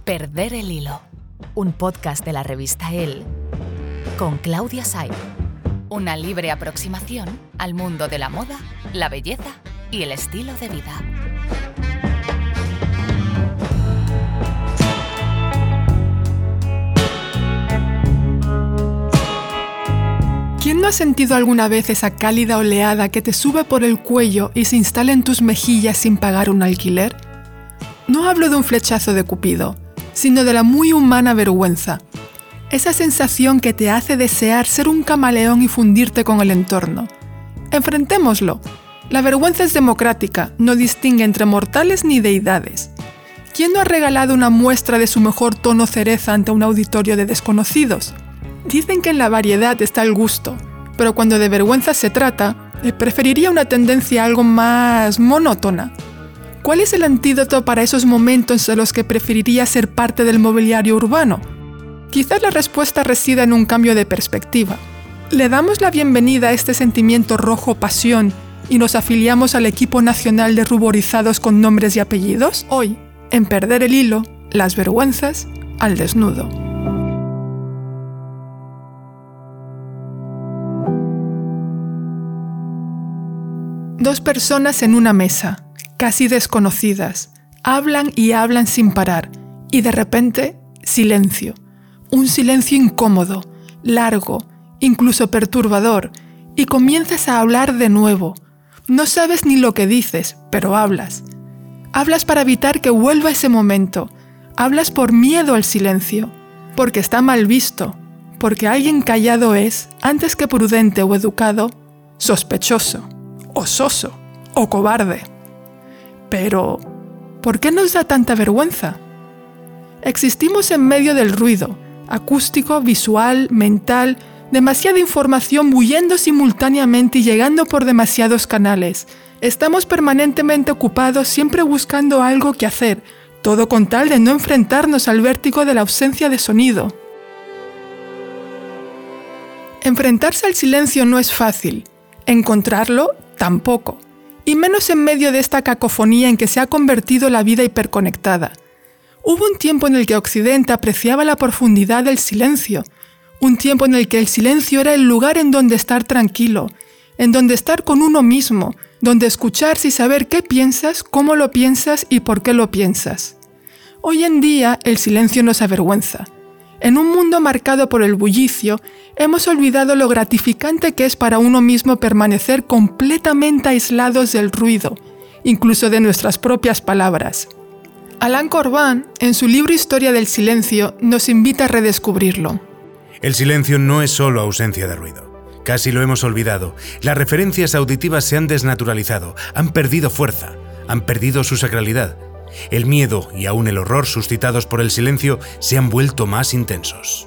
Perder el hilo, un podcast de la revista Elle con Claudia Saib. Una libre aproximación al mundo de la moda, la belleza y el estilo de vida. ¿Quién no ha sentido alguna vez esa cálida oleada que te sube por el cuello y se instala en tus mejillas sin pagar un alquiler? No hablo de un flechazo de Cupido, sino de la muy humana vergüenza. Esa sensación que te hace desear ser un camaleón y fundirte con el entorno. Enfrentémoslo. La vergüenza es democrática, no distingue entre mortales ni deidades. ¿Quién no ha regalado una muestra de su mejor tono cereza ante un auditorio de desconocidos? Dicen que en la variedad está el gusto, pero cuando de vergüenza se trata, preferiría una tendencia algo más monótona. ¿Cuál es el antídoto para esos momentos en los que preferiría ser parte del mobiliario urbano? Quizás la respuesta resida en un cambio de perspectiva. ¿Le damos la bienvenida a este sentimiento rojo pasión y nos afiliamos al equipo nacional de ruborizados con nombres y apellidos? Hoy, en Perder el hilo, las vergüenzas al desnudo. Dos personas en una mesa, casi desconocidas, hablan y hablan sin parar, y de repente, silencio. Un silencio incómodo, largo, incluso perturbador, y comienzas a hablar de nuevo. No sabes ni lo que dices, pero hablas. Hablas para evitar que vuelva ese momento. Hablas por miedo al silencio, porque está mal visto, porque alguien callado es, antes que prudente o educado, sospechoso, o soso, o cobarde. Pero, ¿por qué nos da tanta vergüenza? Existimos en medio del ruido, acústico, visual, mental, demasiada información bullendo simultáneamente y llegando por demasiados canales. Estamos permanentemente ocupados, siempre buscando algo que hacer, todo con tal de no enfrentarnos al vértigo de la ausencia de sonido. Enfrentarse al silencio no es fácil, encontrarlo tampoco, y menos en medio de esta cacofonía en que se ha convertido la vida hiperconectada. Hubo un tiempo en el que Occidente apreciaba la profundidad del silencio, un tiempo en el que el silencio era el lugar en donde estar tranquilo, en donde estar con uno mismo, donde escucharse y saber qué piensas, cómo lo piensas y por qué lo piensas. Hoy en día el silencio nos avergüenza. En un mundo marcado por el bullicio, hemos olvidado lo gratificante que es para uno mismo permanecer completamente aislados del ruido, incluso de nuestras propias palabras. Alain Corbin, en su libro Historia del silencio, nos invita a redescubrirlo. El silencio no es solo ausencia de ruido. Casi lo hemos olvidado. Las referencias auditivas se han desnaturalizado, han perdido fuerza, han perdido su sacralidad. El miedo y aún el horror suscitados por el silencio se han vuelto más intensos.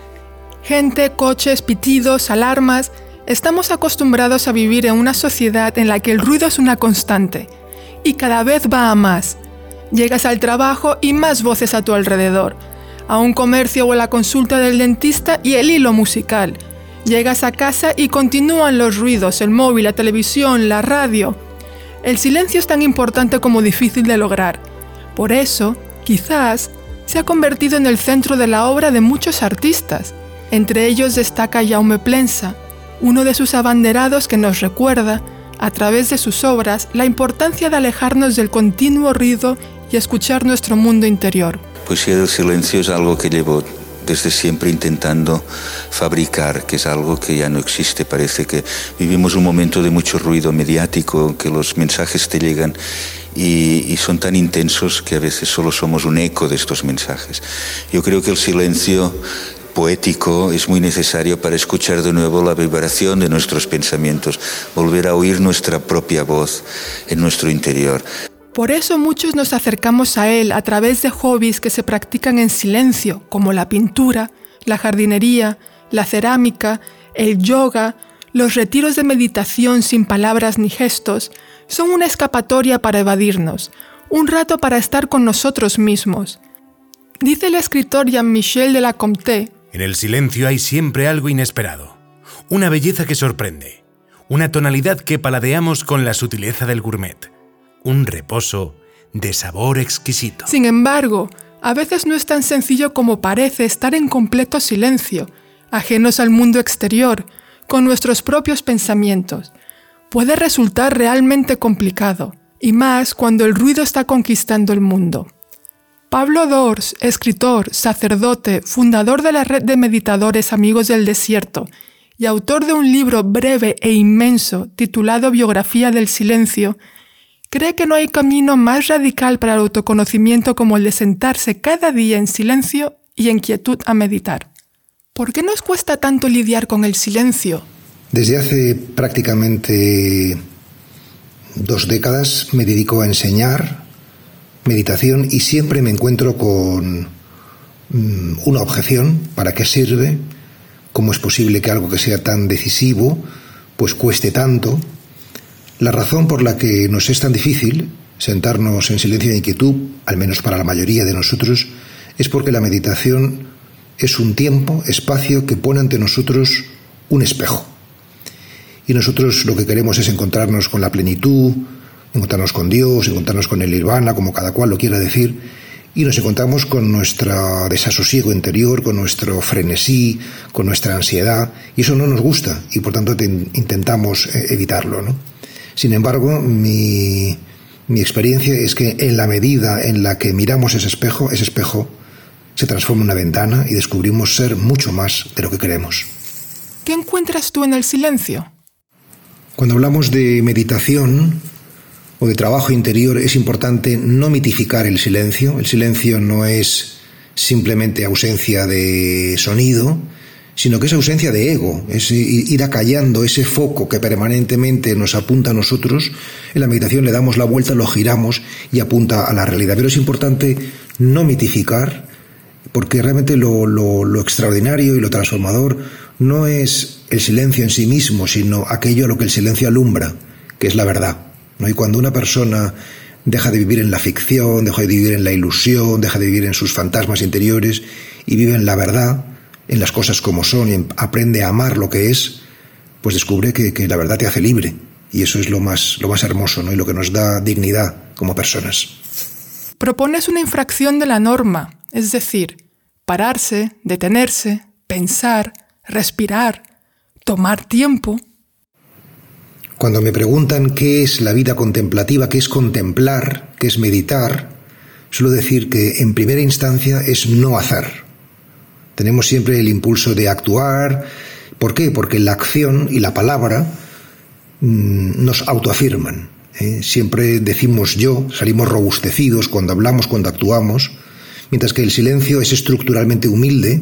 Gente, coches, pitidos, alarmas. Estamos acostumbrados a vivir en una sociedad en la que el ruido es una constante y cada vez va a más. Llegas al trabajo y más voces a tu alrededor, a un comercio o a la consulta del dentista y el hilo musical. Llegas a casa y continúan los ruidos, el móvil, la televisión, la radio. El silencio es tan importante como difícil de lograr. Por eso, quizás, se ha convertido en el centro de la obra de muchos artistas. Entre ellos destaca Jaume Plensa, uno de sus abanderados que nos recuerda, a través de sus obras, la importancia de alejarnos del continuo ruido y escuchar nuestro mundo interior. Poesía del silencio es algo que llevo desde siempre intentando fabricar, que es algo que ya no existe. Parece que vivimos un momento de mucho ruido mediático, que los mensajes te llegan y son tan intensos que a veces solo somos un eco de estos mensajes. Yo creo que el silencio poético es muy necesario para escuchar de nuevo la vibración de nuestros pensamientos, volver a oír nuestra propia voz en nuestro interior. Por eso muchos nos acercamos a él a través de hobbies que se practican en silencio, como la pintura, la jardinería, la cerámica, el yoga, los retiros de meditación sin palabras ni gestos. Son una escapatoria para evadirnos, un rato para estar con nosotros mismos. Dice el escritor Jean-Michel de la Comte: en el silencio hay siempre algo inesperado, una belleza que sorprende, una tonalidad que paladeamos con la sutileza del gourmet, un reposo de sabor exquisito. Sin embargo, A veces no es tan sencillo como parece estar en completo silencio, ajenos al mundo exterior, con nuestros propios pensamientos. Puede resultar realmente complicado, y más cuando el ruido está conquistando el mundo. Pablo Dors, escritor, sacerdote, fundador de la red de meditadores Amigos del Desierto y autor de un libro breve e inmenso titulado Biografía del Silencio, cree que no hay camino más radical para el autoconocimiento como el de sentarse cada día en silencio y en quietud a meditar. ¿Por qué nos cuesta tanto lidiar con el silencio? Desde hace prácticamente 2 décadas me dedico a enseñar meditación y siempre me encuentro con una objeción: ¿para qué sirve? ¿Cómo es posible que algo que sea tan decisivo pues cueste tanto? La razón por la que nos es tan difícil sentarnos en silencio y en quietud, al menos para la mayoría de nosotros, es porque la meditación es un tiempo, espacio que pone ante nosotros un espejo. Y nosotros lo que queremos es encontrarnos con la plenitud, encontrarnos con Dios, encontrarnos con el nirvana, como cada cual lo quiera decir, y nos encontramos con nuestro desasosiego interior, con nuestro frenesí, con nuestra ansiedad, y eso no nos gusta, y por tanto intentamos evitarlo, ¿no? Sin embargo, mi experiencia es que en la medida en la que miramos ese espejo se transforma en una ventana y descubrimos ser mucho más de lo que creemos. ¿Qué encuentras tú en el silencio? Cuando hablamos de meditación o de trabajo interior, es importante no mitificar el silencio. El silencio no es simplemente ausencia de sonido, sino que es ausencia de ego, es ir acallando ese foco que permanentemente nos apunta a nosotros. En la meditación le damos la vuelta, lo giramos y apunta a la realidad. Pero es importante no mitificar, porque realmente lo extraordinario y lo transformador no es el silencio en sí mismo, sino aquello a lo que el silencio alumbra, que es la verdad, ¿no? Y cuando una persona deja de vivir en la ficción, deja de vivir en la ilusión, deja de vivir en sus fantasmas interiores y vive en la verdad, en las cosas como son, y aprende a amar lo que es, pues descubre que la verdad te hace libre. Y eso es lo más hermoso, ¿no? Y lo que nos da dignidad como personas. Propones una infracción de la norma, es decir, pararse, detenerse, pensar, respirar, tomar tiempo. Cuando me preguntan qué es la vida contemplativa, qué es contemplar, qué es meditar, suelo decir que en primera instancia es no hacer. Tenemos siempre el impulso de actuar. ¿Por qué? Porque la acción y la palabra nos autoafirman. Siempre decimos yo, salimos robustecidos cuando hablamos, cuando actuamos, mientras que el silencio es estructuralmente humilde,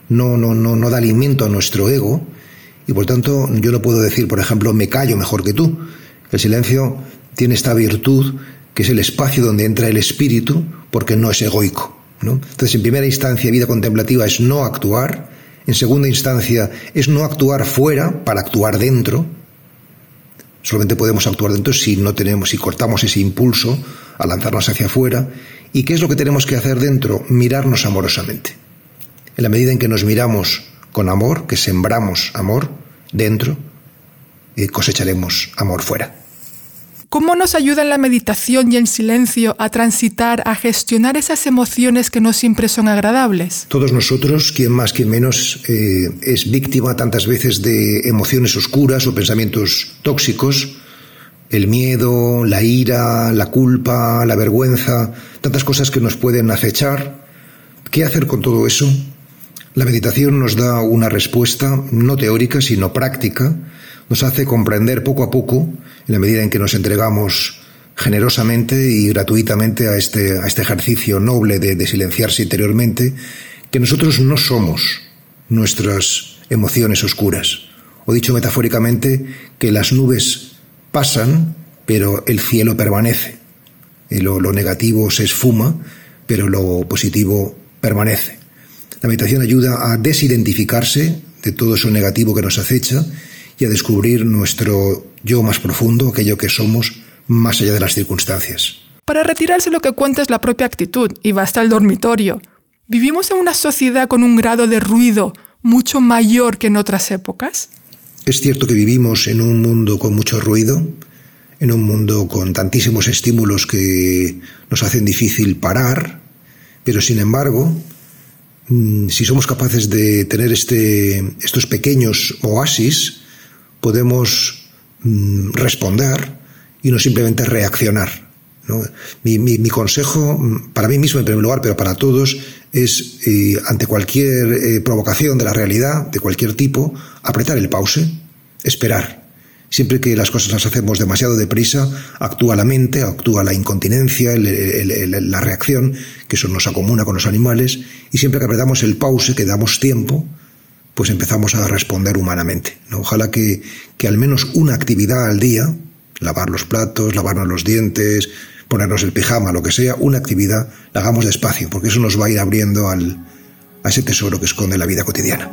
no da alimento a nuestro ego, y por tanto yo no puedo decir, por ejemplo, me callo mejor que tú. El silencio tiene esta virtud que es el espacio donde entra el espíritu, porque no es egoico, ¿no? Entonces, en primera instancia, vida contemplativa es no actuar. En segunda instancia, es no actuar fuera para actuar dentro. Solamente podemos actuar dentro si cortamos ese impulso a lanzarnos hacia afuera. ¿Y qué es lo que tenemos que hacer dentro? Mirarnos amorosamente. En la medida en que nos miramos con amor, que sembramos amor dentro, cosecharemos amor fuera. ¿Cómo nos ayuda la meditación y el silencio a transitar, a gestionar esas emociones que no siempre son agradables? Todos nosotros, quien más, quien menos, es víctima tantas veces de emociones oscuras o pensamientos tóxicos. El miedo, la ira, la culpa, la vergüenza, tantas cosas que nos pueden acechar. ¿Qué hacer con todo eso? La meditación nos da una respuesta no teórica, sino práctica. Nos hace comprender poco a poco, en la medida en que nos entregamos generosamente y gratuitamente a este ejercicio noble de silenciarse interiormente, que nosotros no somos nuestras emociones oscuras. O dicho metafóricamente, que las nubes pasan, pero el cielo permanece. Y lo negativo se esfuma, pero lo positivo permanece. La meditación ayuda a desidentificarse de todo eso negativo que nos acecha y a descubrir nuestro yo más profundo, aquello que somos más allá de las circunstancias. Para retirarse lo que cuenta es la propia actitud y basta el dormitorio. ¿Vivimos en una sociedad con un grado de ruido mucho mayor que en otras épocas? Es cierto que vivimos en un mundo con mucho ruido, en un mundo con tantísimos estímulos que nos hacen difícil parar, Pero sin embargo, si somos capaces de tener estos pequeños oasis, podemos responder y no simplemente reaccionar, ¿no? Mi consejo, para mí mismo en primer lugar, pero para todos, es ante cualquier provocación de la realidad, de cualquier tipo, apretar el pause, esperar. Siempre que las cosas las hacemos demasiado deprisa, actúa la mente, actúa la incontinencia, la reacción, que eso nos acomuna con los animales, y siempre que apretamos el pause, que damos tiempo, pues empezamos a responder humanamente, ¿no? Ojalá que al menos una actividad al día, lavar los platos, lavarnos los dientes, ponernos el pijama, lo que sea, una actividad, la hagamos despacio, porque eso nos va a ir abriendo a ese tesoro que esconde la vida cotidiana.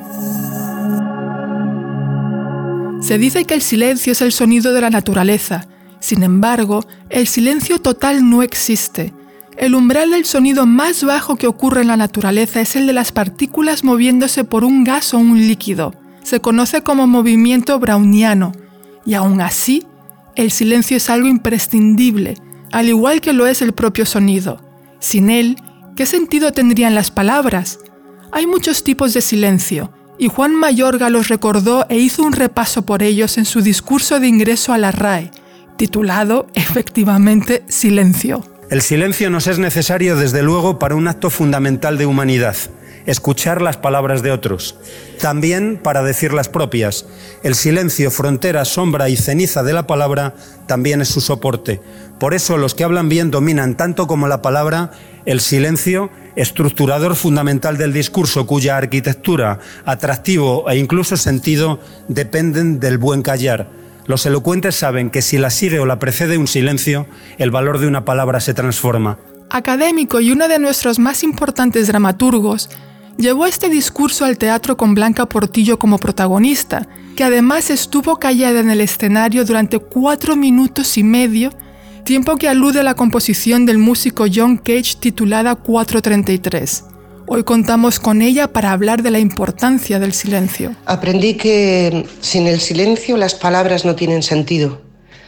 Se dice que el silencio es el sonido de la naturaleza. Sin embargo, el silencio total no existe. El umbral del sonido más bajo que ocurre en la naturaleza es el de las partículas moviéndose por un gas o un líquido. Se conoce como movimiento browniano. Y aún así, el silencio es algo imprescindible, al igual que lo es el propio sonido. Sin él, ¿qué sentido tendrían las palabras? Hay muchos tipos de silencio, y Juan Mayorga los recordó e hizo un repaso por ellos en su discurso de ingreso a la RAE, titulado, efectivamente, Silencio. El silencio nos es necesario, desde luego, para un acto fundamental de humanidad: escuchar las palabras de otros. También para decir las propias. El silencio, frontera, sombra y ceniza de la palabra, también es su soporte. Por eso los que hablan bien dominan tanto como la palabra el silencio, estructurador fundamental del discurso, cuya arquitectura, atractivo e incluso sentido dependen del buen callar. Los elocuentes saben que si la sigue o la precede un silencio, el valor de una palabra se transforma. Académico y uno de nuestros más importantes dramaturgos, llevó este discurso al teatro con Blanca Portillo como protagonista, que además estuvo callada en el escenario durante 4 minutos y medio, tiempo que alude a la composición del músico John Cage titulada 4:33. Hoy contamos con ella para hablar de la importancia del silencio. Aprendí que sin el silencio las palabras no tienen sentido.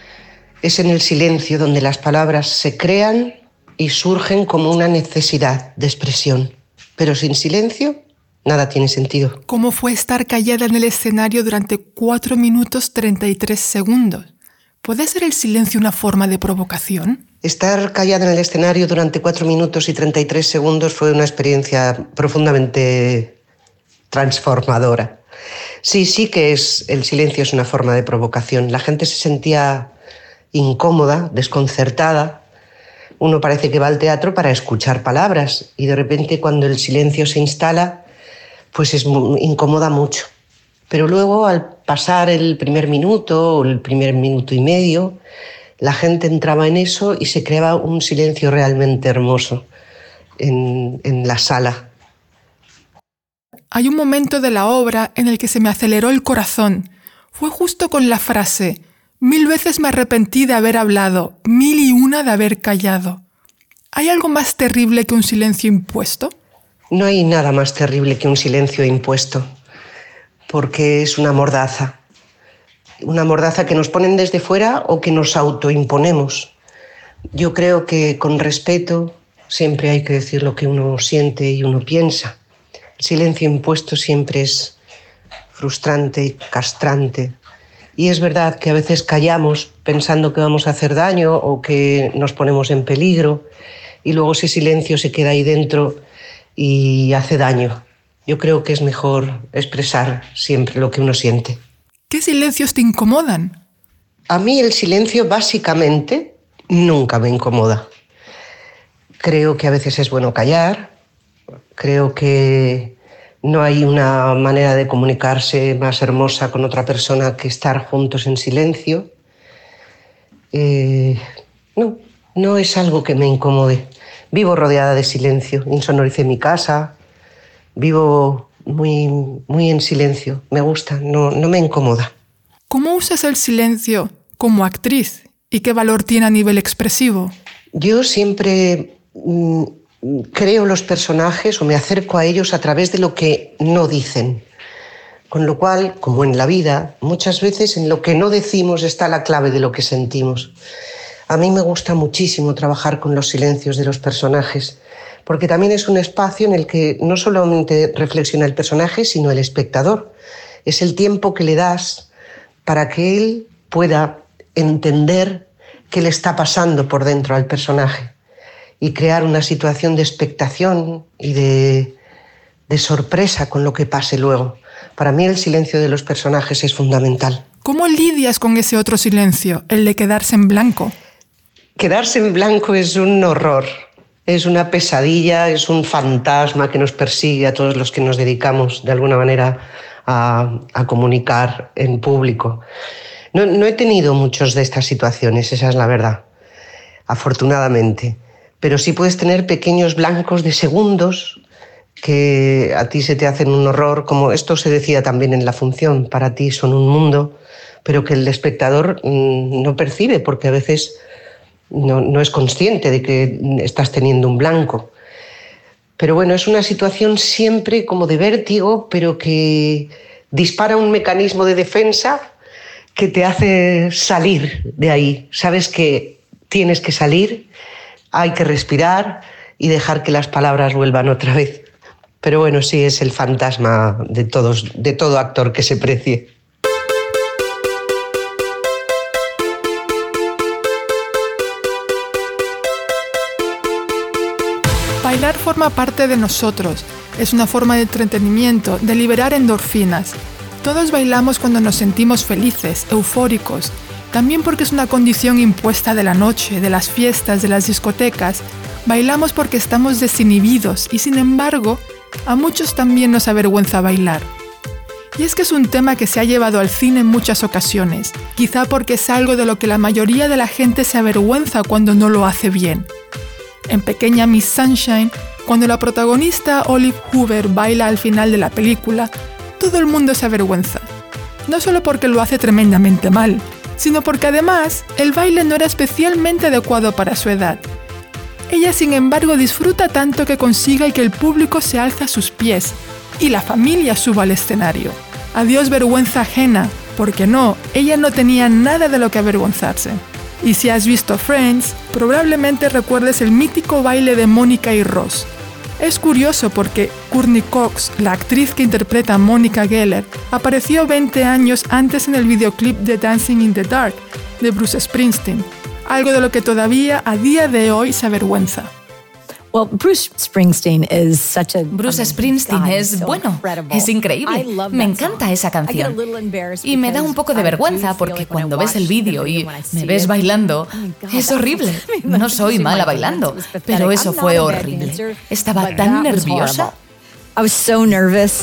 Es en el silencio donde las palabras se crean y surgen como una necesidad de expresión. Pero sin silencio, nada tiene sentido. ¿Cómo fue estar callada en el escenario durante 4 minutos 33 segundos? ¿Puede ser el silencio una forma de provocación? Estar callada en el escenario durante 4 minutos y 33 segundos fue una experiencia profundamente transformadora. Sí que el silencio es una forma de provocación. La gente se sentía incómoda, desconcertada. Uno parece que va al teatro para escuchar palabras y de repente cuando el silencio se instala, pues incomoda mucho. Pero luego al pasar el primer minuto o el primer minuto y medio, la gente entraba en eso y se creaba un silencio realmente hermoso en la sala. Hay un momento de la obra en el que se me aceleró el corazón. Fue justo con la frase: 1000 veces me arrepentí de haber hablado, 1001 de haber callado. ¿Hay algo más terrible que un silencio impuesto? No hay nada más terrible que un silencio impuesto, porque es una mordaza que nos ponen desde fuera o que nos autoimponemos. Yo creo que con respeto siempre hay que decir lo que uno siente y uno piensa. El silencio impuesto siempre es frustrante y castrante. Y es verdad que a veces callamos pensando que vamos a hacer daño o que nos ponemos en peligro y luego ese silencio se queda ahí dentro y hace daño. Yo creo que es mejor expresar siempre lo que uno siente. ¿Qué silencios te incomodan? A mí el silencio básicamente nunca me incomoda. Creo que a veces es bueno callar. Creo que no hay una manera de comunicarse más hermosa con otra persona que estar juntos en silencio. No es algo que me incomode. Vivo rodeada de silencio. Insonoricé mi casa. Vivo muy en silencio. Me gusta, no me incomoda. ¿Cómo usas el silencio como actriz? ¿Y qué valor tiene a nivel expresivo? Yo siempre creo los personajes o me acerco a ellos a través de lo que no dicen. Con lo cual, como en la vida, muchas veces en lo que no decimos está la clave de lo que sentimos. A mí me gusta muchísimo trabajar con los silencios de los personajes, porque también es un espacio en el que no solamente reflexiona el personaje, sino el espectador. Es el tiempo que le das para que él pueda entender qué le está pasando por dentro al personaje y crear una situación de expectación y de sorpresa con lo que pase luego. Para mí el silencio de los personajes es fundamental. ¿Cómo lidias con ese otro silencio, el de quedarse en blanco? Quedarse en blanco es un horror, es una pesadilla, es un fantasma que nos persigue a todos los que nos dedicamos de alguna manera a comunicar en público. No he tenido muchas de estas situaciones, esa es la verdad, afortunadamente. Pero sí puedes tener pequeños blancos de segundos que a ti se te hacen un horror, como esto se decía también en La Función, para ti son un mundo, pero que el espectador no percibe porque a veces no es consciente de que estás teniendo un blanco. Pero bueno, es una situación siempre como de vértigo, pero que dispara un mecanismo de defensa que te hace salir de ahí. Sabes que tienes que salir, hay que respirar y dejar que las palabras vuelvan otra vez. Pero bueno, sí, es el fantasma de todo actor que se precie. Bailar forma parte de nosotros. Es una forma de entretenimiento, de liberar endorfinas. Todos bailamos cuando nos sentimos felices, eufóricos. También porque es una condición impuesta de la noche, de las fiestas, de las discotecas. Bailamos porque estamos desinhibidos y, sin embargo, a muchos también nos avergüenza bailar. Y es que es un tema que se ha llevado al cine en muchas ocasiones, quizá porque es algo de lo que la mayoría de la gente se avergüenza cuando no lo hace bien. En Pequeña Miss Sunshine, cuando la protagonista Olive Hoover baila al final de la película, todo el mundo se avergüenza. No solo porque lo hace tremendamente mal, sino porque además el baile no era especialmente adecuado para su edad. Ella, sin embargo, disfruta tanto que consigue que el público se alza a sus pies y la familia suba al escenario. Adiós vergüenza ajena, porque no, ella no tenía nada de lo que avergonzarse. Y si has visto Friends, probablemente recuerdes el mítico baile de Mónica y Ross. Es curioso porque Courtney Cox, la actriz que interpreta a Mónica Geller, apareció 20 años antes en el videoclip de Dancing in the Dark de Bruce Springsteen, algo de lo que todavía a día de hoy se avergüenza. Bruce Springsteen es, bueno, es increíble. Me encanta esa canción. Y me da un poco de vergüenza porque cuando ves el vídeo y me ves bailando, es horrible. No soy mala bailando, pero eso fue horrible. Estaba tan nerviosa. I was so nervous.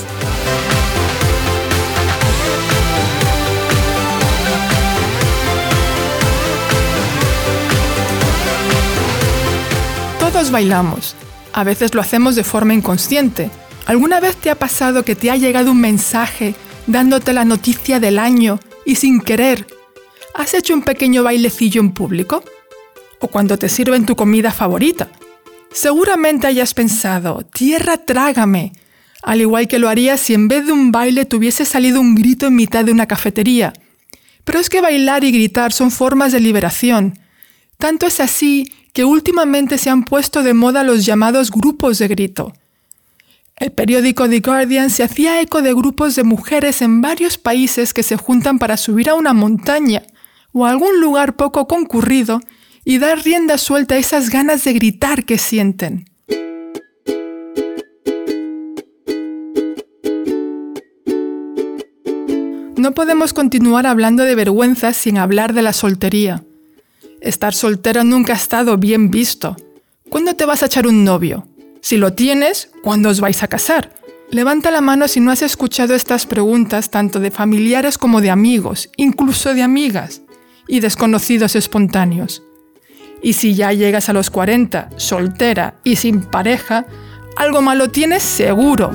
Todos bailamos. A veces lo hacemos de forma inconsciente. ¿Alguna vez te ha pasado que te ha llegado un mensaje dándote la noticia del año y sin querer has hecho un pequeño bailecillo en público? ¿O cuando te sirven tu comida favorita? Seguramente hayas pensado, tierra trágame, al igual que lo harías si en vez de un baile te hubiese salido un grito en mitad de una cafetería. Pero es que bailar y gritar son formas de liberación. Tanto es así que últimamente se han puesto de moda los llamados grupos de grito. El periódico The Guardian se hacía eco de grupos de mujeres en varios países que se juntan para subir a una montaña o a algún lugar poco concurrido y dar rienda suelta a esas ganas de gritar que sienten. No podemos continuar hablando de vergüenza sin hablar de la soltería. Estar soltero nunca ha estado bien visto. ¿Cuándo te vas a echar un novio? Si lo tienes, ¿cuándo os vais a casar? Levanta la mano si no has escuchado estas preguntas tanto de familiares como de amigos, incluso de amigas, y desconocidos espontáneos. Y si ya llegas a los 40, soltera y sin pareja, algo malo tienes seguro.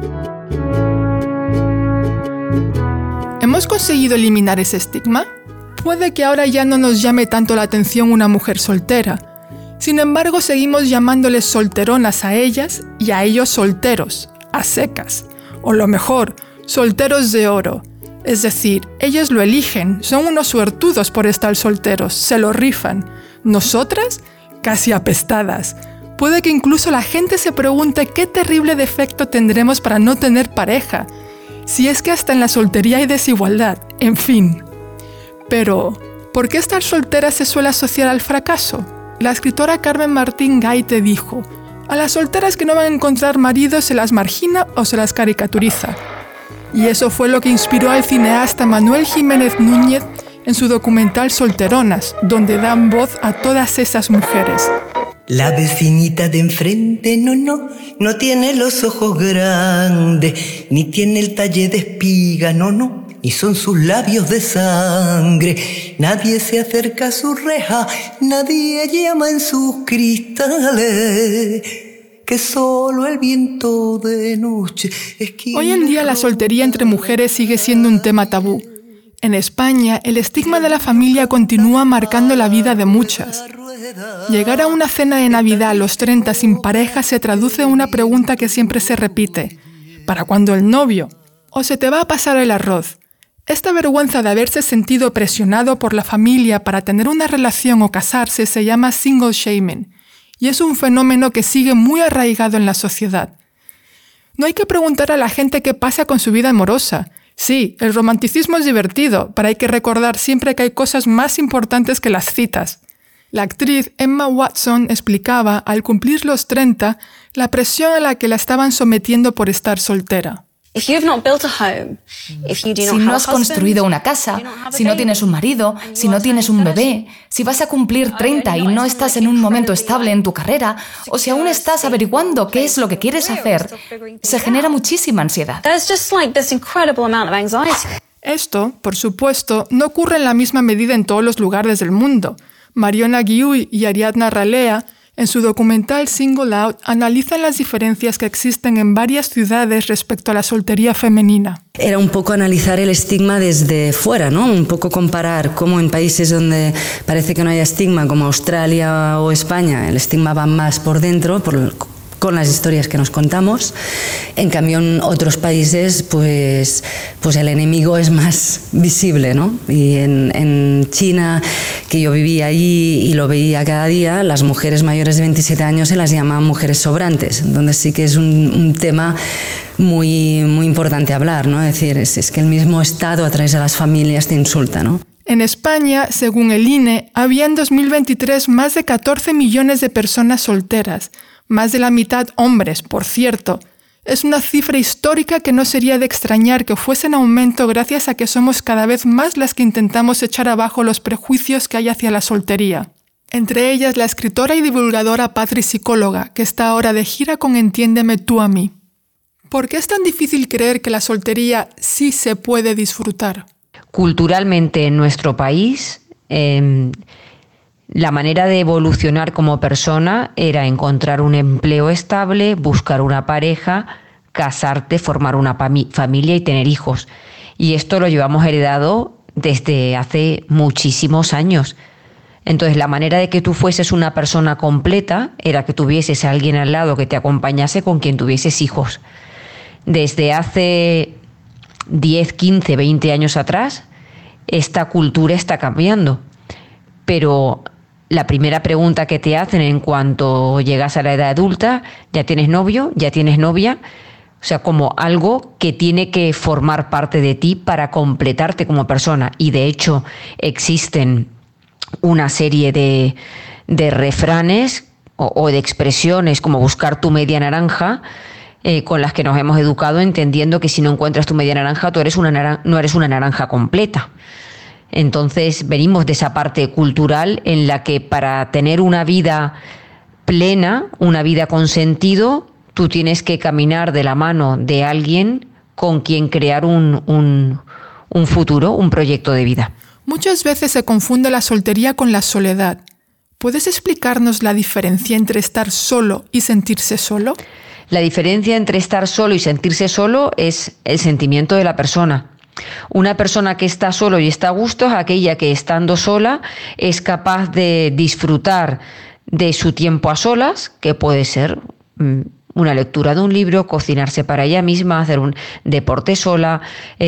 ¿Hemos conseguido eliminar ese estigma? Puede que ahora ya no nos llame tanto la atención una mujer soltera. Sin embargo, seguimos llamándoles solteronas a ellas y a ellos solteros, a secas. O lo mejor, solteros de oro. Es decir, ellos lo eligen, son unos suertudos por estar solteros, se lo rifan. Nosotras, casi apestadas, Puede que incluso la gente se pregunte qué terrible defecto tendremos para no tener pareja. Si es que hasta en la soltería hay desigualdad, en fin. Pero, ¿por qué estar soltera se suele asociar al fracaso? La escritora Carmen Martín Gaite dijo: a las solteras que no van a encontrar marido se las margina o se las caricaturiza. Y eso fue lo que inspiró al cineasta Manuel Jiménez Núñez en su documental Solteronas, donde dan voz a todas esas mujeres. La vecinita de enfrente no tiene los ojos grandes, ni tiene el talle de espiga, ni son sus labios de sangre. Nadie se acerca a su reja, nadie llama en sus cristales, que solo el viento de noche esquina. Hoy en día la soltería entre mujeres sigue siendo un tema tabú. En España, el estigma de la familia continúa marcando la vida de muchas. Llegar a una cena de Navidad a los 30 sin pareja se traduce en una pregunta que siempre se repite: ¿para cuándo el novio? ¿O se te va a pasar el arroz? Esta vergüenza de haberse sentido presionado por la familia para tener una relación o casarse se llama single shaming, y es un fenómeno que sigue muy arraigado en la sociedad. No hay que preguntar a la gente qué pasa con su vida amorosa. Sí, el romanticismo es divertido, pero hay que recordar siempre que hay cosas más importantes que las citas. La actriz Emma Watson explicaba, al cumplir los 30, la presión a la que la estaban sometiendo por estar soltera. Si no has construido una casa, si no tienes un marido, si no tienes un bebé, si vas a cumplir 30 y no estás en un momento estable en tu carrera, o si aún estás averiguando qué es lo que quieres hacer, se genera muchísima ansiedad. Esto, por supuesto, no ocurre en la misma medida en todos los lugares del mundo. Mariona Guiuy y Ariadna Ralea, en su documental Single Out, analizan las diferencias que existen en varias ciudades respecto a la soltería femenina. Era un poco analizar el estigma desde fuera, ¿no? Un poco comparar cómo en países donde parece que no hay estigma, como Australia o España, el estigma va más por dentro, con las historias que nos contamos. En cambio, en otros países, pues el enemigo es más visible, ¿no? Y en China, que yo vivía allí y lo veía cada día, las mujeres mayores de 27 años se las llama mujeres sobrantes, donde sí que es un tema muy, muy importante hablar, ¿no? Es decir, es que el mismo Estado a través de las familias te insulta, ¿no? En España, según el INE, había en 2023 más de 14 millones de personas solteras, más de la mitad hombres, por cierto. Es una cifra histórica que no sería de extrañar que fuese en aumento gracias a que somos cada vez más las que intentamos echar abajo los prejuicios que hay hacia la soltería. Entre ellas la escritora y divulgadora Patri Psicóloga, que está ahora de gira con Entiéndeme tú a mí. ¿Por qué es tan difícil creer que la soltería sí se puede disfrutar? Culturalmente en nuestro país, la manera de evolucionar como persona era encontrar un empleo estable, buscar una pareja, casarte, formar una familia y tener hijos. Y esto lo llevamos heredado desde hace muchísimos años. Entonces, la manera de que tú fueses una persona completa era que tuvieses a alguien al lado que te acompañase, con quien tuvieses hijos. Desde hace 10, 15, 20 años atrás, esta cultura está cambiando. Pero la primera pregunta que te hacen en cuanto llegas a la edad adulta: ¿ya tienes novio? ¿Ya tienes novia? O sea, como algo que tiene que formar parte de ti para completarte como persona. Y de hecho existen una serie de refranes o de expresiones como buscar tu media naranja, con las que nos hemos educado, entendiendo que si no encuentras tu media naranja, tú no eres una naranja completa. Entonces venimos de esa parte cultural en la que para tener una vida plena, una vida con sentido, tú tienes que caminar de la mano de alguien con quien crear un futuro, un proyecto de vida. Muchas veces se confunde la soltería con la soledad. ¿Puedes explicarnos la diferencia entre estar solo y sentirse solo? La diferencia entre estar solo y sentirse solo es el sentimiento de la persona. Una persona que está solo y está a gusto es aquella que, estando sola, es capaz de disfrutar de su tiempo a solas, que puede ser una lectura de un libro, cocinarse para ella misma, hacer un deporte sola,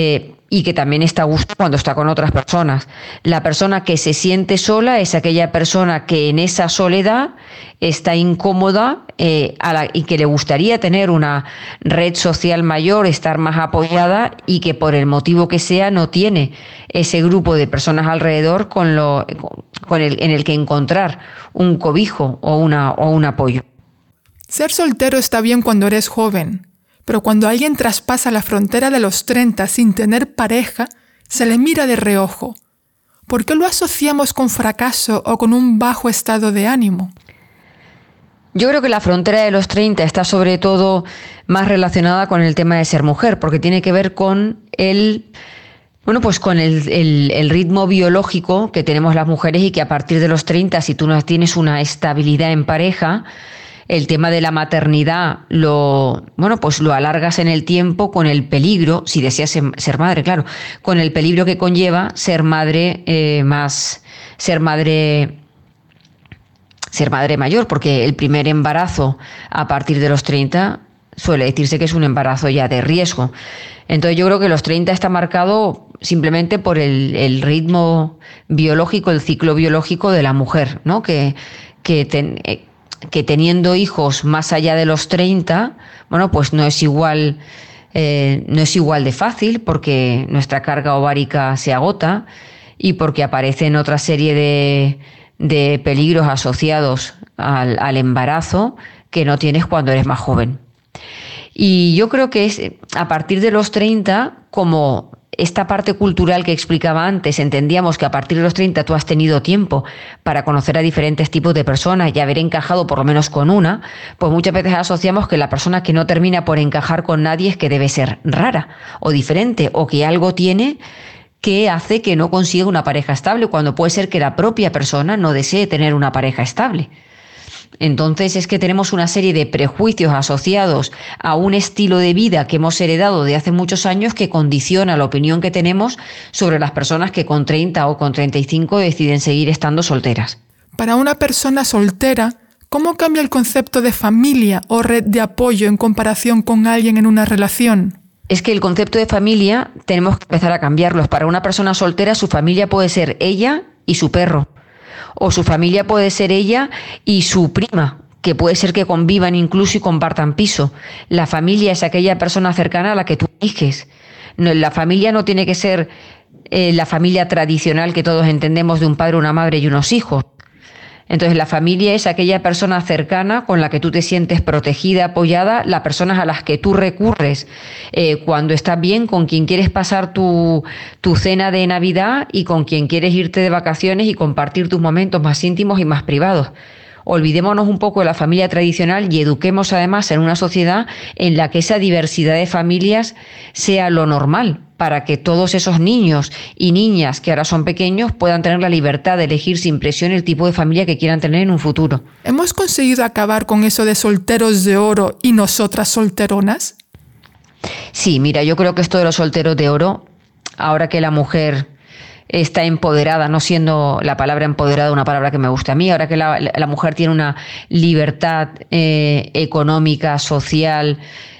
y que también está a gusto cuando está con otras personas. La persona que se siente sola es aquella persona que en esa soledad está incómoda y que le gustaría tener una red social mayor, estar más apoyada y que por el motivo que sea no tiene ese grupo de personas alrededor en el que encontrar un cobijo o un apoyo. Ser soltero está bien cuando eres joven, pero cuando alguien traspasa la frontera de los 30 sin tener pareja, se le mira de reojo. ¿Por qué lo asociamos con fracaso o con un bajo estado de ánimo? Yo creo que la frontera de los 30 está sobre todo más relacionada con el tema de ser mujer, porque tiene que ver con el ritmo biológico que tenemos las mujeres y que a partir de los 30, si tú no tienes una estabilidad en pareja, el tema de la maternidad lo alargas en el tiempo con el peligro, si deseas ser madre, claro, con el peligro que conlleva ser madre mayor, porque el primer embarazo a partir de los 30 suele decirse que es un embarazo ya de riesgo. Entonces yo creo que los 30 está marcado simplemente por el ritmo biológico, el ciclo biológico de la mujer, ¿no? Que teniendo hijos más allá de los 30, pues no es igual de fácil, porque nuestra carga ovárica se agota y porque aparecen otra serie de peligros asociados al embarazo que no tienes cuando eres más joven. Y yo creo que es a partir de los 30, como esta parte cultural que explicaba antes, entendíamos que a partir de los 30 tú has tenido tiempo para conocer a diferentes tipos de personas y haber encajado por lo menos con una, pues muchas veces asociamos que la persona que no termina por encajar con nadie es que debe ser rara o diferente, o que algo tiene que hace que no consiga una pareja estable, cuando puede ser que la propia persona no desee tener una pareja estable. Entonces es que tenemos una serie de prejuicios asociados a un estilo de vida que hemos heredado de hace muchos años que condiciona la opinión que tenemos sobre las personas que con 30 o con 35 deciden seguir estando solteras. Para una persona soltera, ¿cómo cambia el concepto de familia o red de apoyo en comparación con alguien en una relación? Es que el concepto de familia tenemos que empezar a cambiarlo. Para una persona soltera, su familia puede ser ella y su perro. O su familia puede ser ella y su prima, que puede ser que convivan incluso y compartan piso. La familia es aquella persona cercana a la que tú eliges. La familia no tiene que ser la familia tradicional que todos entendemos de un padre, una madre y unos hijos. Entonces la familia es aquella persona cercana con la que tú te sientes protegida, apoyada, las personas a las que tú recurres cuando estás bien, con quien quieres pasar tu cena de Navidad y con quien quieres irte de vacaciones y compartir tus momentos más íntimos y más privados. Olvidémonos un poco de la familia tradicional y eduquemos además en una sociedad en la que esa diversidad de familias sea lo normal, para que todos esos niños y niñas que ahora son pequeños puedan tener la libertad de elegir sin presión el tipo de familia que quieran tener en un futuro. ¿Hemos conseguido acabar con eso de solteros de oro y nosotras solteronas? Sí, mira, yo creo que esto de los solteros de oro, ahora que la mujer está empoderada, no siendo la palabra empoderada una palabra que me gusta a mí, ahora que la mujer tiene una libertad económica, social,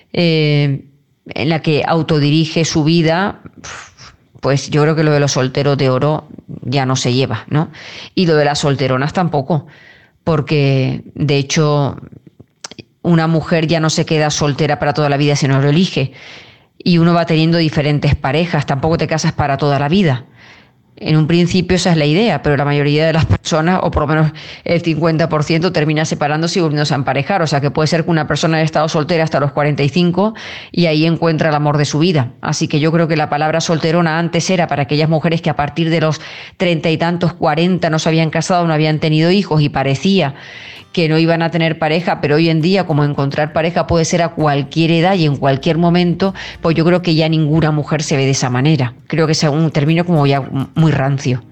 en la que autodirige su vida, pues yo creo que lo de los solteros de oro ya no se lleva, ¿no? Y lo de las solteronas tampoco, porque de hecho una mujer ya no se queda soltera para toda la vida si no lo elige, y uno va teniendo diferentes parejas, tampoco te casas para toda la vida. En un principio esa es la idea, pero la mayoría de las personas, o por lo menos el 50%, termina separándose y volviéndose a emparejar. O sea que puede ser que una persona haya estado soltera hasta los 45 y ahí encuentra el amor de su vida. Así que yo creo que la palabra solterona antes era para aquellas mujeres que a partir de los 30 y tantos, 40, no se habían casado, no habían tenido hijos y parecía que no iban a tener pareja, pero hoy en día, como encontrar pareja puede ser a cualquier edad y en cualquier momento, pues yo creo que ya ninguna mujer se ve de esa manera. Creo que es un término como ya muy rancio.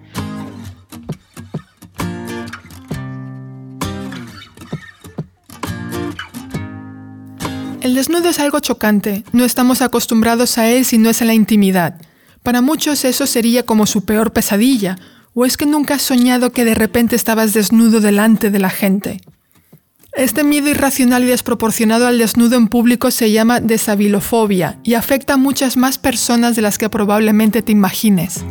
El desnudo es algo chocante. No estamos acostumbrados a él si no es en la intimidad. Para muchos eso sería como su peor pesadilla. ¿O es que nunca has soñado que de repente estabas desnudo delante de la gente? Este miedo irracional y desproporcionado al desnudo en público se llama desabilofobia y afecta a muchas más personas de las que probablemente te imagines.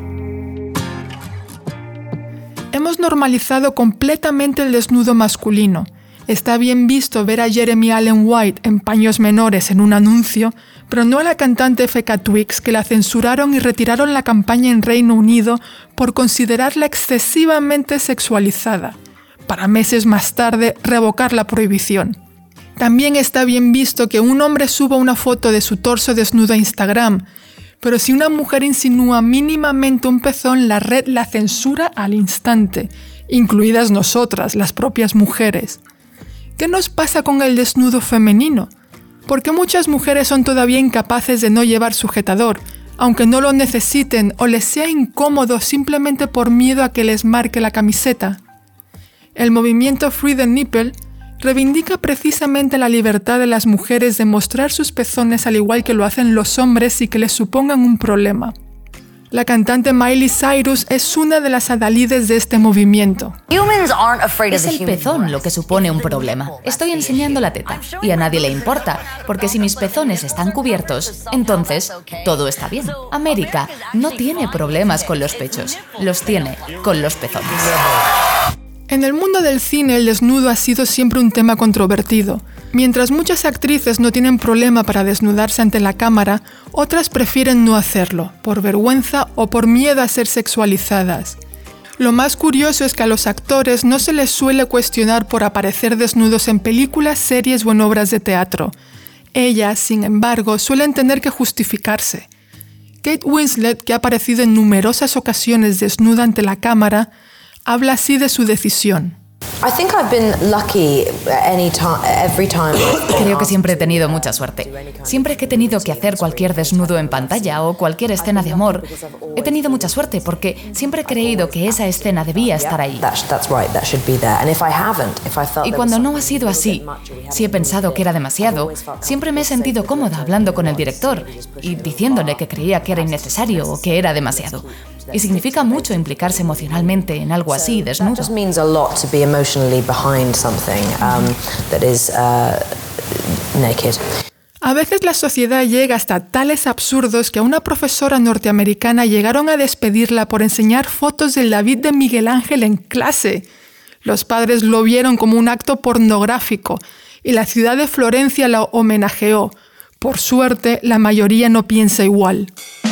Hemos normalizado completamente el desnudo masculino. Está bien visto ver a Jeremy Allen White en paños menores en un anuncio, pero no a la cantante FK Twigs, que la censuraron y retiraron la campaña en Reino Unido por considerarla excesivamente sexualizada, para meses más tarde revocar la prohibición. También está bien visto que un hombre suba una foto de su torso desnudo a Instagram, pero si una mujer insinúa mínimamente un pezón, la red la censura al instante, incluidas nosotras, las propias mujeres. ¿Qué nos pasa con el desnudo femenino? ¿Por qué muchas mujeres son todavía incapaces de no llevar sujetador, aunque no lo necesiten o les sea incómodo simplemente por miedo a que les marque la camiseta? El movimiento Free the Nipple reivindica precisamente la libertad de las mujeres de mostrar sus pezones al igual que lo hacen los hombres sin que les supongan un problema. La cantante Miley Cyrus es una de las adalides de este movimiento. Es el pezón lo que supone un problema. Estoy enseñando la teta y a nadie le importa, porque si mis pezones están cubiertos, entonces todo está bien. América no tiene problemas con los pechos, los tiene con los pezones. En el mundo del cine, el desnudo ha sido siempre un tema controvertido. Mientras muchas actrices no tienen problema para desnudarse ante la cámara, otras prefieren no hacerlo, por vergüenza o por miedo a ser sexualizadas. Lo más curioso es que a los actores no se les suele cuestionar por aparecer desnudos en películas, series o en obras de teatro. Ellas, sin embargo, suelen tener que justificarse. Kate Winslet, que ha aparecido en numerosas ocasiones desnuda ante la cámara, habla así de su decisión. Creo que siempre he tenido mucha suerte. Siempre que he tenido que hacer cualquier desnudo en pantalla o cualquier escena de amor, he tenido mucha suerte porque siempre he creído que esa escena debía estar ahí. Y cuando no ha sido así, si he pensado que era demasiado, siempre me he sentido cómoda hablando con el director y diciéndole que creía que era innecesario o que era demasiado. Y significa mucho implicarse emocionalmente en algo así, desnudo. A veces la sociedad llega hasta tales absurdos que a una profesora norteamericana llegaron a despedirla por enseñar fotos del David de Miguel Ángel en clase. Los padres lo vieron como un acto pornográfico y la ciudad de Florencia la homenajeó. Por suerte, la mayoría no piensa igual.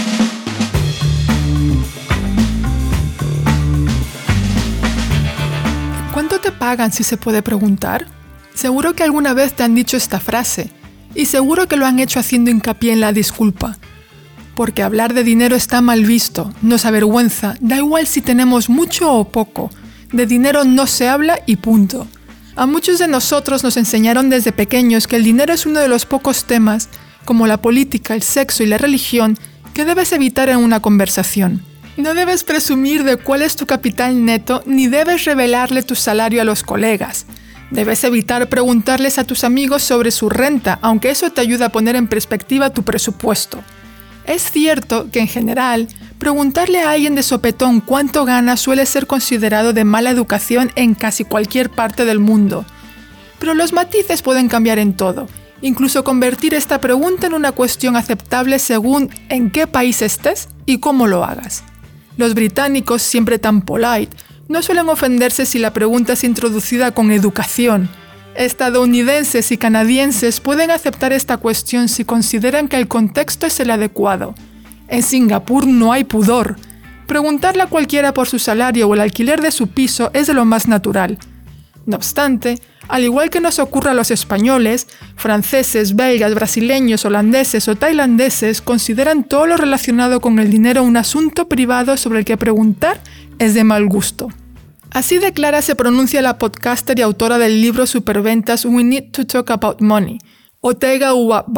¿Cuánto te pagan, si se puede preguntar? Seguro que alguna vez te han dicho esta frase, y seguro que lo han hecho haciendo hincapié en la disculpa. Porque hablar de dinero está mal visto, nos avergüenza, da igual si tenemos mucho o poco. De dinero no se habla y punto. A muchos de nosotros nos enseñaron desde pequeños que el dinero es uno de los pocos temas, como la política, el sexo y la religión, que debes evitar en una conversación. No debes presumir de cuál es tu capital neto, ni debes revelarle tu salario a los colegas. Debes evitar preguntarles a tus amigos sobre su renta, aunque eso te ayuda a poner en perspectiva tu presupuesto. Es cierto que en general, preguntarle a alguien de sopetón cuánto gana suele ser considerado de mala educación en casi cualquier parte del mundo. Pero los matices pueden cambiar en todo, incluso convertir esta pregunta en una cuestión aceptable según en qué país estés y cómo lo hagas. Los británicos, siempre tan polite, no suelen ofenderse si la pregunta es introducida con educación. Estadounidenses y canadienses pueden aceptar esta cuestión si consideran que el contexto es el adecuado. En Singapur no hay pudor. Preguntarle a cualquiera por su salario o el alquiler de su piso es de lo más natural. No obstante, al igual que nos ocurre a los españoles, franceses, belgas, brasileños, holandeses o tailandeses consideran todo lo relacionado con el dinero un asunto privado sobre el que preguntar es de mal gusto. Así de clara se pronuncia la podcaster y autora del libro superventas We Need to Talk About Money, Otega Uwaba.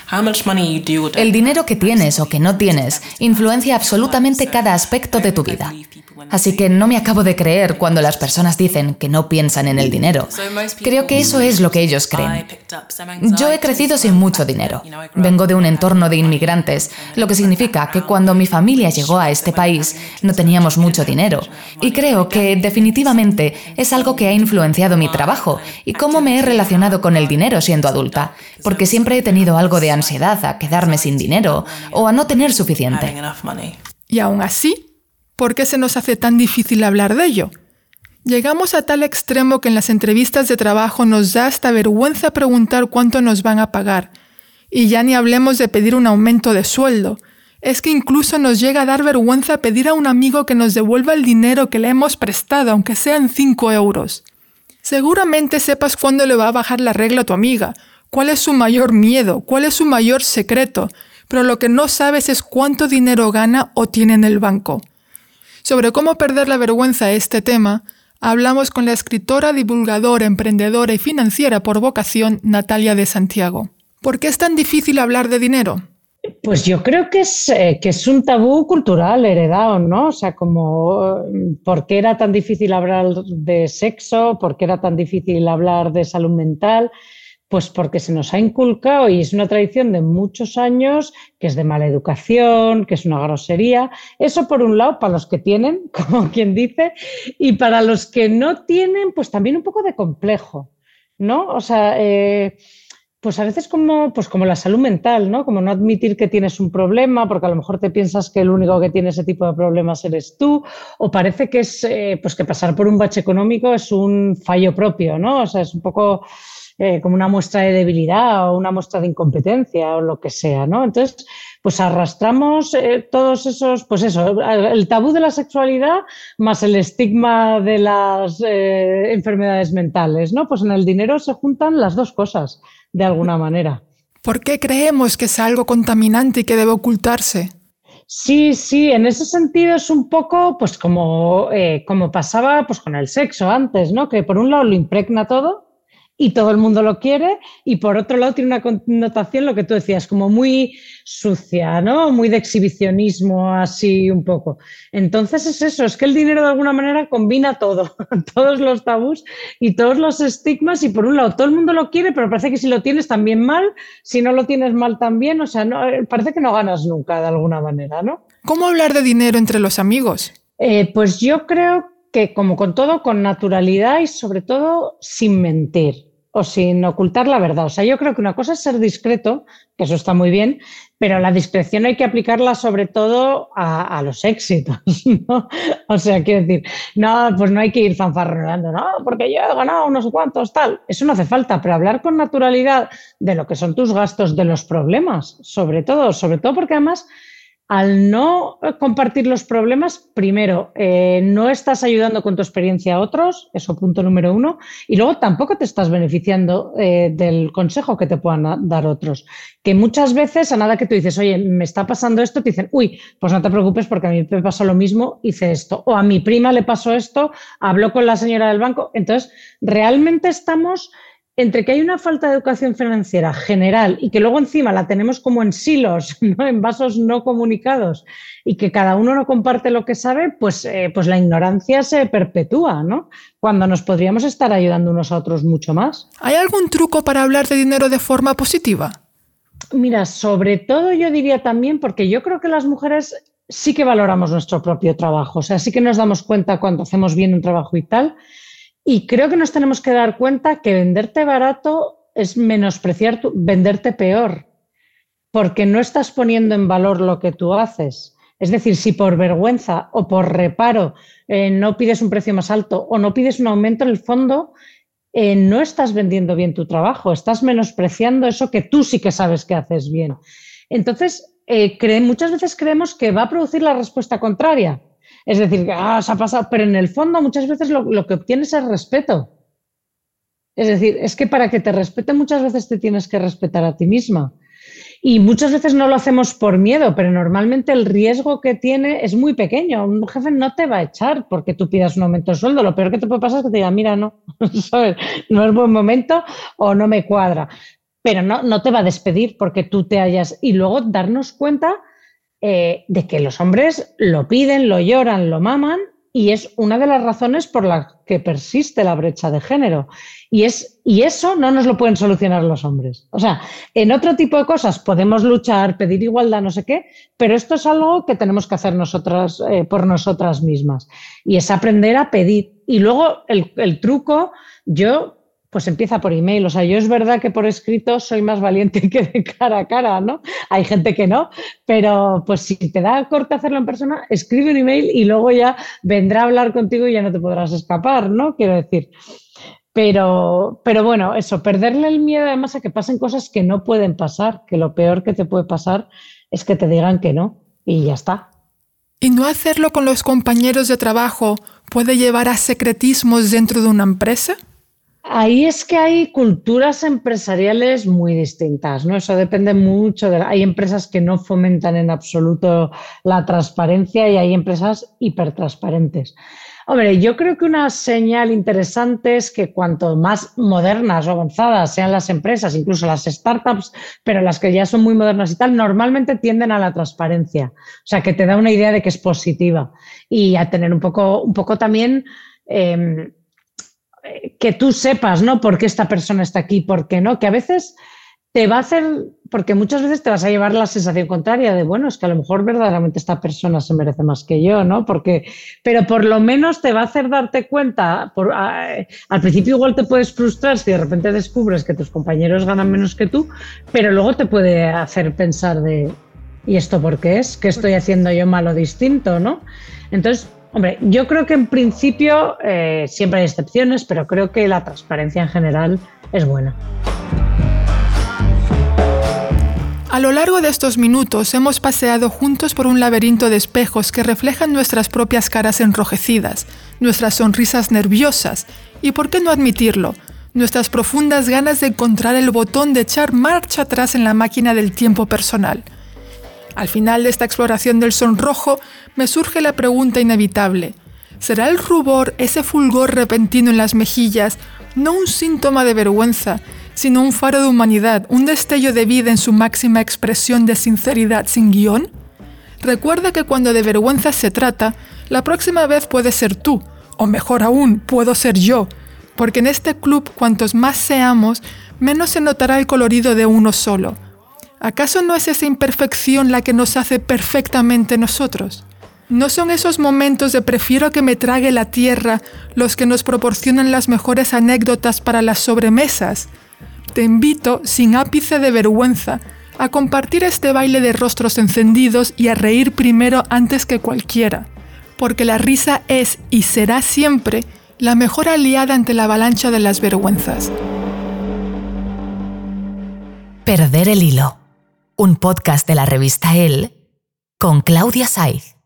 El dinero que tienes o que no tienes influencia absolutamente cada aspecto de tu vida. Así que no me acabo de creer cuando las personas dicen que no piensan en el dinero. Creo que eso es lo que ellos creen. Yo he crecido sin mucho dinero. Vengo de un entorno de inmigrantes, lo que significa que cuando mi familia llegó a este país no teníamos mucho dinero. Y creo que definitivamente es algo que ha influenciado mi trabajo y cómo me he relacionado con el dinero siendo adulta, porque siempre he tenido algo de ansiedad a quedarme sin dinero o a no tener suficiente. Y aún así, ¿por qué se nos hace tan difícil hablar de ello? Llegamos a tal extremo que en las entrevistas de trabajo nos da hasta vergüenza preguntar cuánto nos van a pagar. Y ya ni hablemos de pedir un aumento de sueldo. Es que incluso nos llega a dar vergüenza pedir a un amigo que nos devuelva el dinero que le hemos prestado, aunque sean 5 euros. Seguramente sepas cuándo le va a bajar la regla a tu amiga, cuál es su mayor miedo, cuál es su mayor secreto, pero lo que no sabes es cuánto dinero gana o tiene en el banco. Sobre cómo perder la vergüenza a este tema, hablamos con la escritora, divulgadora, emprendedora y financiera por vocación, Natalia de Santiago. ¿Por qué es tan difícil hablar de dinero? Pues yo creo que es un tabú cultural heredado, ¿no? O sea, como ¿por qué era tan difícil hablar de sexo? ¿Por qué era tan difícil hablar de salud mental? Pues porque se nos ha inculcado y es una tradición de muchos años que es de mala educación, que es una grosería. Eso por un lado, para los que tienen, como quien dice, y para los que no tienen, pues también un poco de complejo, ¿no? O sea, pues a veces como la salud mental, ¿no? Como no admitir que tienes un problema, porque a lo mejor te piensas que el único que tiene ese tipo de problemas eres tú, o parece que es pues que pasar por un bache económico es un fallo propio, ¿no? O sea, es un poco como una muestra de debilidad o una muestra de incompetencia o lo que sea, ¿no? Entonces, pues arrastramos todos esos, pues eso, el tabú de la sexualidad más el estigma de las enfermedades mentales, ¿no? Pues en el dinero se juntan las dos cosas, de alguna manera. ¿Por qué creemos que es algo contaminante y que debe ocultarse? Sí, en ese sentido es un poco pues como pasaba pues con el sexo antes, ¿no? Que por un lado lo impregna todo y todo el mundo lo quiere, y por otro lado tiene una connotación, lo que tú decías, como muy sucia, ¿no? Muy de exhibicionismo, así un poco. Entonces es eso, es que el dinero de alguna manera combina todo, todos los tabús y todos los estigmas, y por un lado todo el mundo lo quiere, pero parece que si lo tienes también mal, si no lo tienes mal también, o sea, no, parece que no ganas nunca de alguna manera, ¿no? ¿Cómo hablar de dinero entre los amigos? Pues yo creo que como con todo, con naturalidad y sobre todo sin mentir o sin ocultar la verdad. O sea, yo creo que una cosa es ser discreto, que eso está muy bien, pero la discreción hay que aplicarla sobre todo a los éxitos, ¿no? O sea, quiero decir, no, pues no hay que ir fanfarroneando, no, porque yo he ganado unos cuantos, tal. Eso no hace falta, pero hablar con naturalidad de lo que son tus gastos, de los problemas, sobre todo porque además al no compartir los problemas, primero, no estás ayudando con tu experiencia a otros, eso punto número 1, y luego tampoco te estás beneficiando del consejo que te puedan dar otros. Que muchas veces a nada que tú dices, oye, me está pasando esto, te dicen, uy, pues no te preocupes porque a mí me pasó lo mismo, hice esto. O a mi prima le pasó esto, habló con la señora del banco. Entonces, realmente estamos entre que hay una falta de educación financiera general y que luego encima la tenemos como en silos, ¿no? En vasos no comunicados, y que cada uno no comparte lo que sabe, pues la ignorancia se perpetúa, ¿no? Cuando nos podríamos estar ayudando unos a otros mucho más. ¿Hay algún truco para hablar de dinero de forma positiva? Mira, sobre todo yo diría también, porque yo creo que las mujeres sí que valoramos nuestro propio trabajo, o sea, sí que nos damos cuenta cuando hacemos bien un trabajo y tal. Y creo que nos tenemos que dar cuenta que venderte barato es menospreciar venderte peor, porque no estás poniendo en valor lo que tú haces. Es decir, si por vergüenza o por reparo no pides un precio más alto o no pides un aumento, en el fondo no estás vendiendo bien tu trabajo, estás menospreciando eso que tú sí que sabes que haces bien. Entonces, muchas veces creemos que va a producir la respuesta contraria. Es decir, se ha pasado, pero en el fondo muchas veces lo que obtienes es respeto. Es decir, es que para que te respeten muchas veces te tienes que respetar a ti misma. Y muchas veces no lo hacemos por miedo, pero normalmente el riesgo que tiene es muy pequeño. Un jefe no te va a echar porque tú pidas un aumento de sueldo. Lo peor que te puede pasar es que te diga, mira, no, ¿sabes? No es buen momento o no me cuadra. pero no te va a despedir porque tú te hayas... Y luego darnos cuenta de que los hombres lo piden, lo lloran, lo maman, y es una de las razones por las que persiste la brecha de género. Y eso no nos lo pueden solucionar los hombres. O sea, en otro tipo de cosas podemos luchar, pedir igualdad, no sé qué, pero esto es algo que tenemos que hacer nosotras por nosotras mismas. Y es aprender a pedir. Y luego el truco, pues empieza por email. O sea, yo es verdad que por escrito soy más valiente que de cara a cara, ¿no? Hay gente que no, pero pues si te da corte hacerlo en persona, escribe un email y luego ya vendrá a hablar contigo y ya no te podrás escapar, ¿no? Quiero decir. Pero bueno, eso, perderle el miedo además a que pasen cosas que no pueden pasar, que lo peor que te puede pasar es que te digan que no y ya está. ¿Y no hacerlo con los compañeros de trabajo puede llevar a secretismos dentro de una empresa? Ahí es que hay culturas empresariales muy distintas, ¿no? Eso depende mucho. Hay empresas que no fomentan en absoluto la transparencia y hay empresas hipertransparentes. Hombre, yo creo que una señal interesante es que cuanto más modernas o avanzadas sean las empresas, incluso las startups, pero las que ya son muy modernas y tal, normalmente tienden a la transparencia. O sea, que te da una idea de que es positiva y a tener un poco también... que tú sepas, ¿no? Por qué esta persona está aquí, por qué no, que a veces te va a hacer, porque muchas veces te vas a llevar la sensación contraria de, bueno, es que a lo mejor verdaderamente esta persona se merece más que yo, ¿no? Pero por lo menos te va a hacer darte cuenta, al principio igual te puedes frustrar si de repente descubres que tus compañeros ganan menos que tú, pero luego te puede hacer pensar de, ¿y esto por qué es? ¿Qué estoy haciendo yo mal o distinto, no? Entonces, hombre, yo creo que en principio siempre hay excepciones, pero creo que la transparencia en general es buena. A lo largo de estos minutos hemos paseado juntos por un laberinto de espejos que reflejan nuestras propias caras enrojecidas, nuestras sonrisas nerviosas y, ¿por qué no admitirlo?, nuestras profundas ganas de encontrar el botón de echar marcha atrás en la máquina del tiempo personal. Al final de esta exploración del sonrojo, me surge la pregunta inevitable. ¿Será el rubor, ese fulgor repentino en las mejillas, no un síntoma de vergüenza, sino un faro de humanidad, un destello de vida en su máxima expresión de sinceridad sin guión? Recuerda que cuando de vergüenza se trata, la próxima vez puedes ser tú, o mejor aún, puedo ser yo, porque en este club, cuantos más seamos, menos se notará el colorido de uno solo. ¿Acaso no es esa imperfección la que nos hace perfectamente nosotros? ¿No son esos momentos de prefiero que me trague la tierra los que nos proporcionan las mejores anécdotas para las sobremesas? Te invito, sin ápice de vergüenza, a compartir este baile de rostros encendidos y a reír primero antes que cualquiera, porque la risa es y será siempre la mejor aliada ante la avalancha de las vergüenzas. Perder el hilo. Un podcast de la revista Elle con Claudia Saiz.